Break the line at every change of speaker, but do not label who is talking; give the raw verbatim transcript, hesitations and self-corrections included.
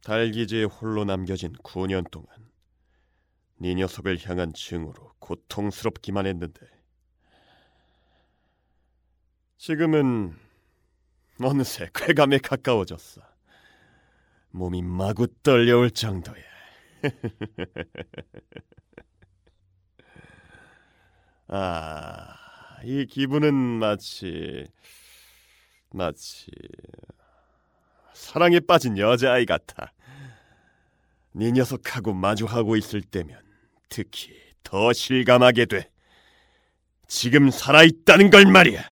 달기지에 홀로 남겨진 구 년 동안 네 녀석을 향한 증오로 고통스럽기만 했는데 지금은 어느새 쾌감에 가까워졌어. 몸이 마구 떨려올 정도야. 아, 이 기분은 마치 마치 사랑에 빠진 여자아이 같아. 네 녀석하고 마주하고 있을 때면 특히 더 실감하게 돼. 지금 살아있다는 걸 말이야.